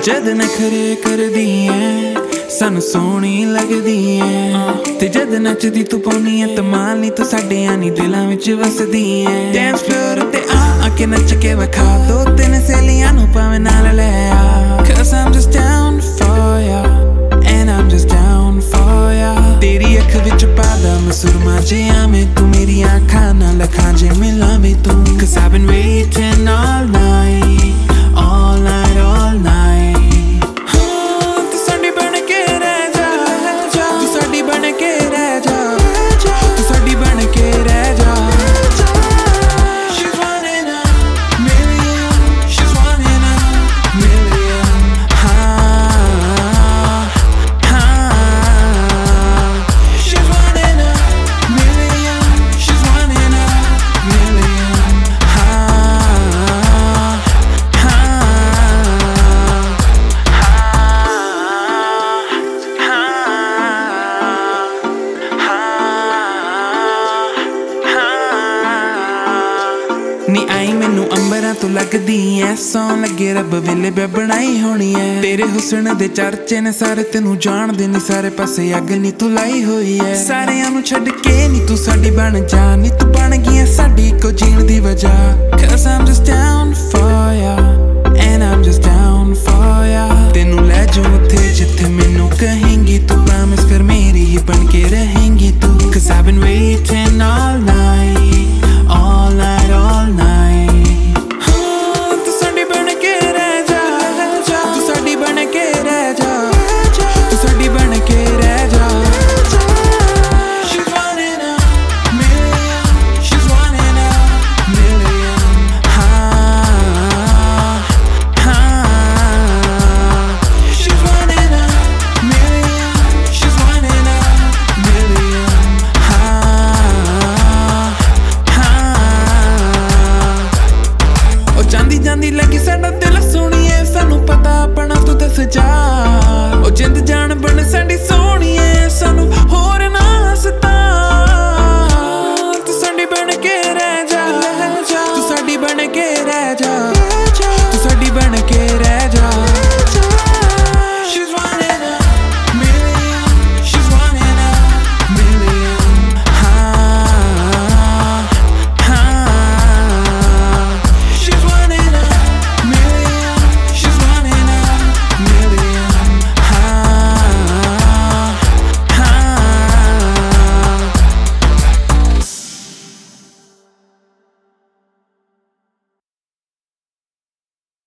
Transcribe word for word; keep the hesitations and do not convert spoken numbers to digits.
जद नखरे करदी ऐ सानू सोहनी लगदी ऐ ते जद नचदी तू पाउनी ऐ धमाल नी तू साडियां नी दिलां विच वसदी ऐ डांस फ्लोर ते आ आके नच के विखा दो तीन सहेलियां नू भावें नाल लै आ cause I'm just down for ya and I'm just down for ya तेरी अख विच पादा मैं सुरमा जे आवें तू मेरी अखां नाल अखां जे मिलावें तू cause I've been waiting all night all night all night नी आई मैनू अंबरां तो लगदी ऐ सौन लगे रब वेले मैं बनाई होनी ऐ तेरे हुस्न दे चर्चे ने सारे तेनू जानदे नी सारे पासे अग नी तू लाई होई ऐ सारेयां नू छड्ड के नी तू साडी बन जा नी तू बन गई ऐ साडी को जीण दी वजह cause I'm just down for ya and I'm just down for ya तेनू लै जाऊं उत्थे जिथे मैनू कहेंगी तू promise फिर मेरी ही